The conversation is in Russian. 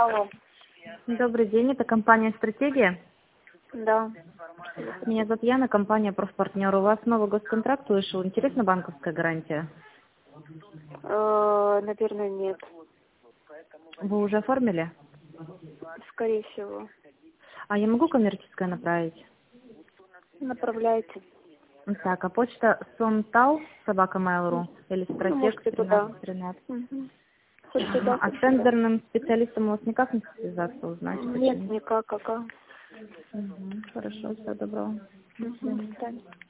Алло. Добрый день, это компания «Стратегия». Да. Меня зовут Яна, компания «Профпартнер». У вас новый госконтракт вышел. Интересна банковская гарантия? Наверное, нет. Вы уже оформили? Скорее всего. А я могу коммерческое направить? Направляйте. Так, а почта Сонтал, собака Mail.ru или Стратег Можете туда. 1313? Угу. Хоть туда, А хоть с туда. тендерным специалистом у вас никак не связаться, узнать? Нет, Почему? никак, ага. Хорошо, всего доброго. Угу.